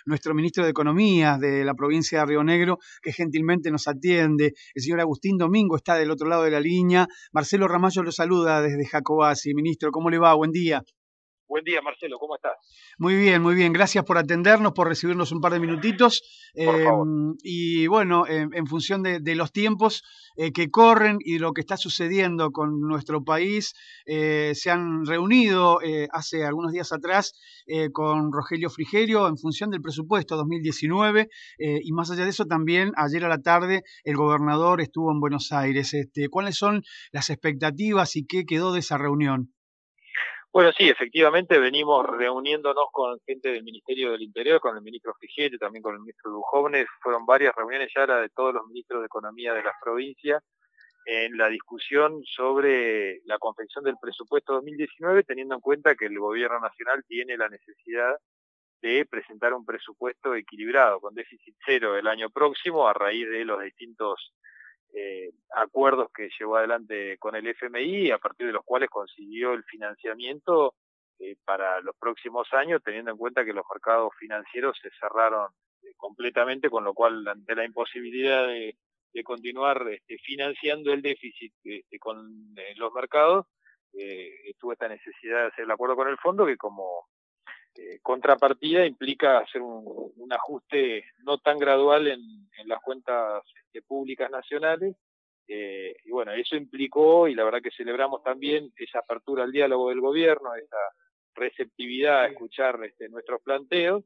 nuestro ministro de Economía de la provincia de Río Negro, que gentilmente nos atiende. El señor Agustín Domingo está del otro lado de la línea. Marcelo Ramallo lo saluda desde Jacobasi. Ministro, ¿cómo le va? Buen día. Buen día, Marcelo, ¿cómo estás? Muy bien, muy bien. Gracias por atendernos, por recibirnos un par de minutitos. Por favor. Y bueno, en función de los tiempos que corren y lo que está sucediendo con nuestro país, se han reunido hace algunos días atrás con Rogelio Frigerio en función del presupuesto 2019 y más allá de eso también ayer a la tarde el gobernador estuvo en Buenos Aires. ¿Cuáles son las expectativas y qué quedó de esa reunión? Bueno, sí, efectivamente venimos reuniéndonos con gente del Ministerio del Interior, con el ministro Frigerio, también con el ministro Duhovne. Fueron varias reuniones ya de todos los ministros de Economía de las provincias en la discusión sobre la confección del presupuesto 2019, teniendo en cuenta que el gobierno nacional tiene la necesidad de presentar un presupuesto equilibrado, con déficit cero el año próximo, a raíz de los distintos acuerdos que llevó adelante con el FMI, a partir de los cuales consiguió el financiamiento para los próximos años, teniendo en cuenta que los mercados financieros se cerraron completamente, con lo cual, ante la imposibilidad de continuar financiando el déficit con los mercados, estuvo esta necesidad de hacer el acuerdo con el fondo, que como contrapartida implica hacer un ajuste no tan gradual en las cuentas públicas nacionales, y bueno, eso implicó, y la verdad que celebramos también esa apertura al diálogo del gobierno, esa receptividad a escuchar nuestros planteos,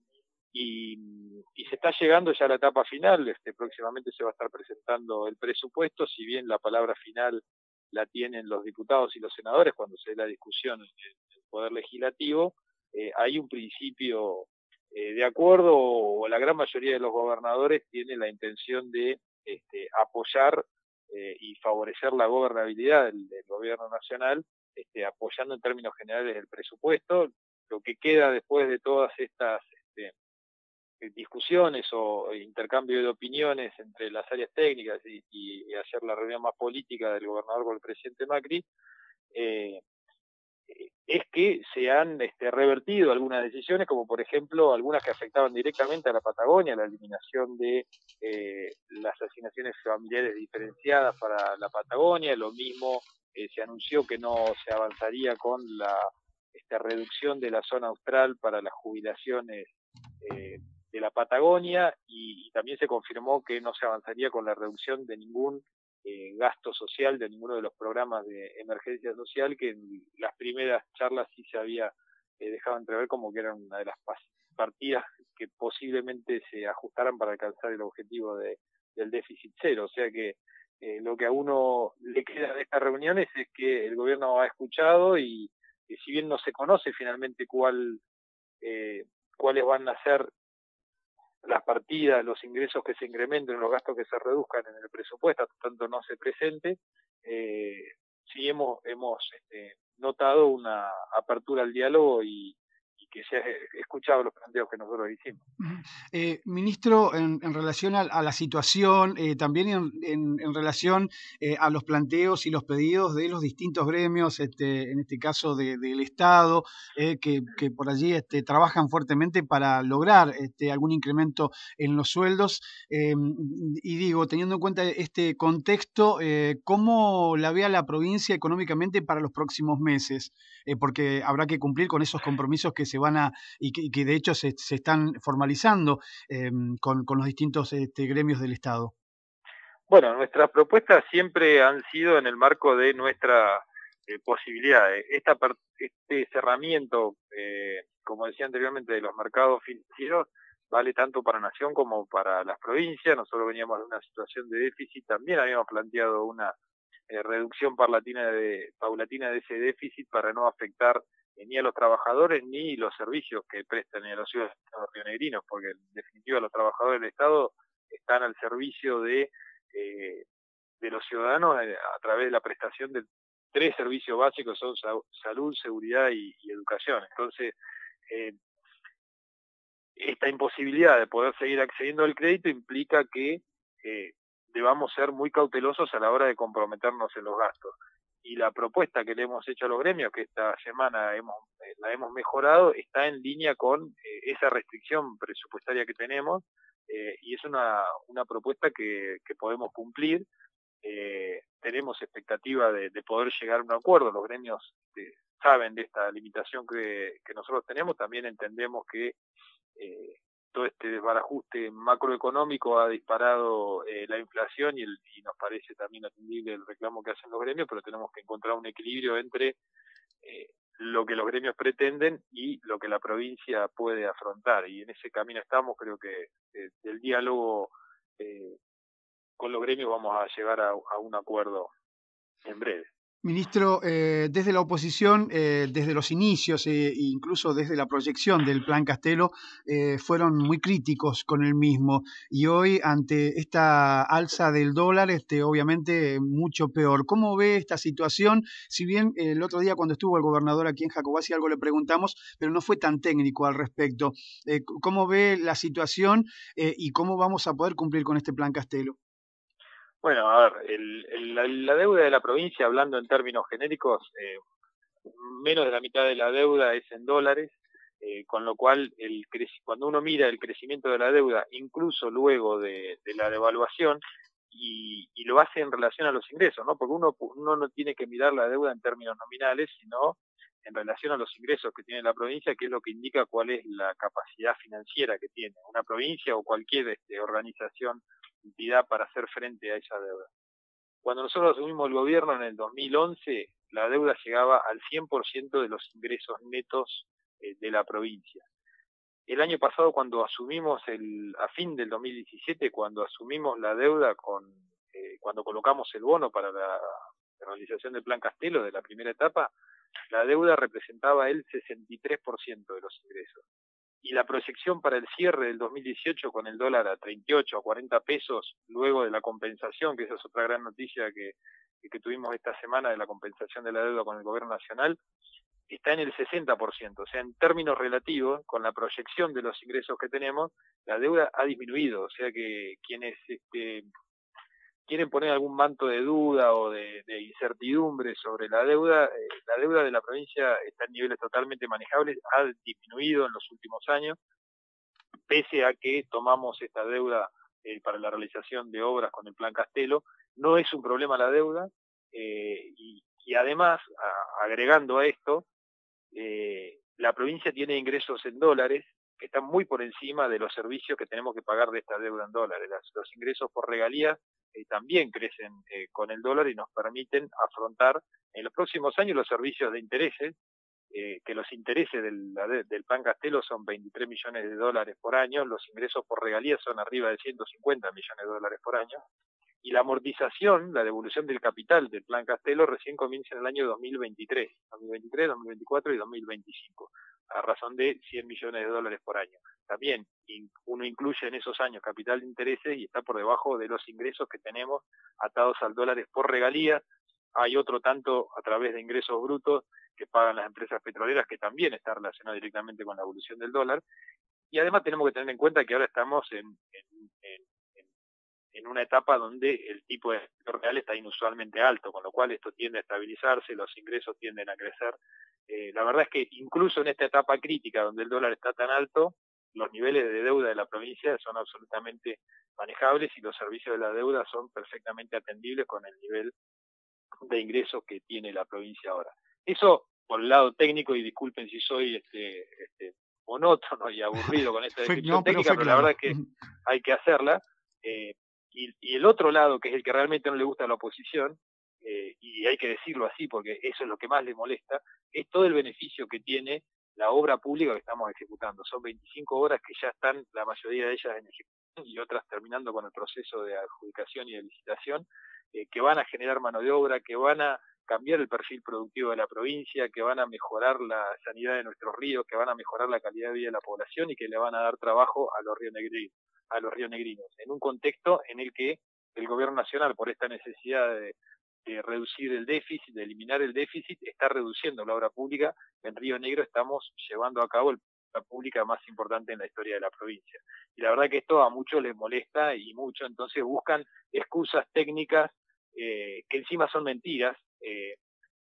y se está llegando ya a la etapa final. Próximamente se va a estar presentando el presupuesto, si bien la palabra final la tienen los diputados y los senadores cuando se dé la discusión en el Poder Legislativo. Hay un principio de acuerdo, o la gran mayoría de los gobernadores tiene la intención de apoyar y favorecer la gobernabilidad del gobierno nacional, apoyando en términos generales el presupuesto. Lo que queda después de todas estas discusiones o intercambio de opiniones entre las áreas técnicas y hacer la reunión más política del gobernador con el presidente Macri, es que se han revertido algunas decisiones, como por ejemplo algunas que afectaban directamente a la Patagonia, la eliminación de las asignaciones familiares diferenciadas para la Patagonia. Lo mismo se anunció que no se avanzaría con la reducción de la zona austral para las jubilaciones de la Patagonia, y también se confirmó que no se avanzaría con la reducción de ningún gasto social, de ninguno de los programas de emergencia social, que en las primeras charlas sí se había dejado entrever como que eran una de las partidas que posiblemente se ajustaran para alcanzar el objetivo del déficit cero. O sea que lo que a uno le queda de estas reuniones es que el gobierno ha escuchado, y si bien no se conoce finalmente cuáles van a ser las partidas, los ingresos que se incrementen, los gastos que se reduzcan en el presupuesto, tanto no se presente, sí hemos notado una apertura al diálogo, y que se ha escuchado los planteos que nosotros hicimos. Ministro, en relación a la situación, también en relación a los planteos y los pedidos de los distintos gremios, en este caso del Estado, que por allí trabajan fuertemente para lograr algún incremento en los sueldos. Y digo, teniendo en cuenta este contexto, ¿cómo la ve a la provincia económicamente para los próximos meses? Porque habrá que cumplir con esos compromisos que se van a y que de hecho se están formalizando con los distintos gremios del Estado. Bueno, nuestras propuestas siempre han sido en el marco de nuestra posibilidades. Este cerramiento, como decía anteriormente, de los mercados financieros, vale tanto para Nación como para las provincias. Nosotros veníamos de una situación de déficit, también habíamos planteado una reducción paulatina de ese déficit para no afectar ni a los trabajadores ni los servicios que prestan a los ciudadanos rionegrinos, porque en definitiva los trabajadores del Estado están al servicio de los ciudadanos a través de la prestación de 3 servicios básicos: son salud, seguridad y educación. Entonces, esta imposibilidad de poder seguir accediendo al crédito implica que debamos ser muy cautelosos a la hora de comprometernos en los gastos. y la propuesta que le hemos hecho a los gremios, que esta semana la hemos mejorado, está en línea con esa restricción presupuestaria que tenemos, y es una propuesta que podemos cumplir. Tenemos expectativa de poder llegar a un acuerdo. Los gremios saben de esta limitación que nosotros tenemos, también entendemos que todo este desbarajuste macroeconómico ha disparado la inflación y nos parece también atendible el reclamo que hacen los gremios, pero tenemos que encontrar un equilibrio entre lo que los gremios pretenden y lo que la provincia puede afrontar, y en ese camino estamos. Creo que del diálogo con los gremios vamos a llegar a un acuerdo en breve. Ministro, desde la oposición, desde los inicios e incluso desde la proyección del Plan Castelo, fueron muy críticos con el mismo, y hoy ante esta alza del dólar, obviamente mucho peor. ¿Cómo ve esta situación? Si bien el otro día cuando estuvo el gobernador aquí en Jacobací algo le preguntamos, pero no fue tan técnico al respecto. ¿Cómo ve la situación y cómo vamos a poder cumplir con este Plan Castelo? Bueno, a ver, la deuda de la provincia, hablando en términos genéricos, menos de la mitad de la deuda es en dólares, con lo cual cuando uno mira el crecimiento de la deuda, incluso luego de la devaluación, y lo hace en relación a los ingresos, ¿no? Porque uno no tiene que mirar la deuda en términos nominales, sino en relación a los ingresos que tiene la provincia, que es lo que indica cuál es la capacidad financiera que tiene una provincia o cualquier organización, entidad, para hacer frente a esa deuda. Cuando nosotros asumimos el gobierno en el 2011, la deuda llegaba al 100% de los ingresos netos de la provincia. El año pasado, cuando asumimos a fin del 2017, cuando asumimos la deuda cuando colocamos el bono para la realización del Plan Castelo de la primera etapa, la deuda representaba el 63% de los ingresos. Y la proyección para el cierre del 2018, con el dólar a 38 a 40 pesos, luego de la compensación, que esa es otra gran noticia que tuvimos esta semana, de la compensación de la deuda con el gobierno nacional, está en el 60%. O sea, en términos relativos, con la proyección de los ingresos que tenemos, la deuda ha disminuido. O sea que quienes quieren poner algún manto de duda o de incertidumbre sobre la deuda de la provincia está en niveles totalmente manejables, ha disminuido en los últimos años, pese a que tomamos esta deuda para la realización de obras con el Plan Castelo. No es un problema la deuda, y además, agregando a esto, la provincia tiene ingresos en dólares que están muy por encima de los servicios que tenemos que pagar de esta deuda en dólares. Los ingresos por regalías también crecen con el dólar y nos permiten afrontar en los próximos años los servicios de intereses, que los intereses del Plan Castelo son 23 millones de dólares por año, los ingresos por regalías son arriba de 150 millones de dólares por año, y la amortización, la devolución del capital del Plan Castelo recién comienza en el año 2023, 2024 y 2025, a razón de 100 millones de dólares por año. También uno incluye en esos años capital de intereses y está por debajo de los ingresos que tenemos atados al dólar por regalías. Hay otro tanto a través de ingresos brutos que pagan las empresas petroleras, que también está relacionado directamente con la evolución del dólar. Y además tenemos que tener en cuenta que ahora estamos en una etapa donde el tipo de cambio real está inusualmente alto, con lo cual esto tiende a estabilizarse, los ingresos tienden a crecer. La verdad es que incluso en esta etapa crítica donde el dólar está tan alto, los niveles de deuda de la provincia son absolutamente manejables y los servicios de la deuda son perfectamente atendibles con el nivel de ingresos que tiene la provincia ahora. Eso por el lado técnico, y disculpen si soy monótono y aburrido con esta descripción técnica, pero la verdad es que hay que hacerla. Y el otro lado, que es el que realmente no le gusta a la oposición, y hay que decirlo así porque eso es lo que más le molesta, es todo el beneficio que tiene la obra pública que estamos ejecutando. Son 25 obras que ya están, la mayoría de ellas en ejecución y otras terminando con el proceso de adjudicación y de licitación, que van a generar mano de obra, que van a cambiar el perfil productivo de la provincia, que van a mejorar la sanidad de nuestros ríos, que van a mejorar la calidad de vida de la población y que le van a dar trabajo a los rionegrinos, en un contexto en el que el gobierno nacional, por esta necesidad de reducir el déficit, de eliminar el déficit, está reduciendo la obra pública. En Río Negro estamos llevando a cabo la obra pública más importante en la historia de la provincia. Y la verdad que esto a muchos les molesta y mucho, entonces buscan excusas técnicas que encima son mentiras.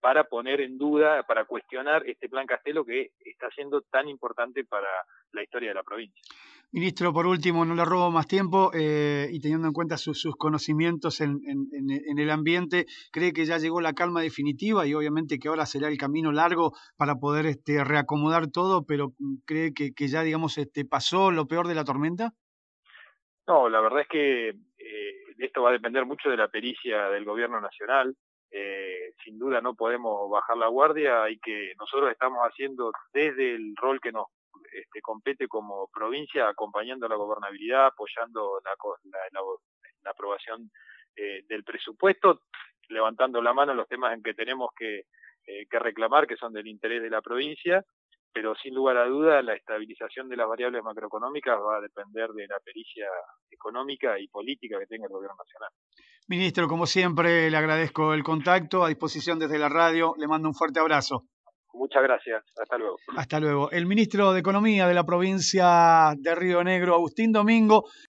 para poner en duda, para cuestionar este plan Castelo que está siendo tan importante para la historia de la provincia. Ministro, por último, no le robo más tiempo y teniendo en cuenta sus conocimientos en el ambiente, ¿cree que ya llegó la calma definitiva y obviamente que ahora será el camino largo para poder reacomodar todo, pero cree que ya, digamos, pasó lo peor de la tormenta? No, la verdad es que esto va a depender mucho de la pericia del gobierno nacional. Sin duda no podemos bajar la guardia y que nosotros estamos haciendo desde el rol que nos compete como provincia, acompañando la gobernabilidad, apoyando la aprobación del presupuesto, levantando la mano en los temas en que tenemos que reclamar, que son del interés de la provincia, pero sin lugar a duda la estabilización de las variables macroeconómicas va a depender de la pericia económica y política que tenga el gobierno nacional. Ministro, como siempre, le agradezco el contacto, a disposición desde la radio, le mando un fuerte abrazo. Muchas gracias, hasta luego. Hasta luego. El ministro de Economía de la provincia de Río Negro, Agustín Domingo.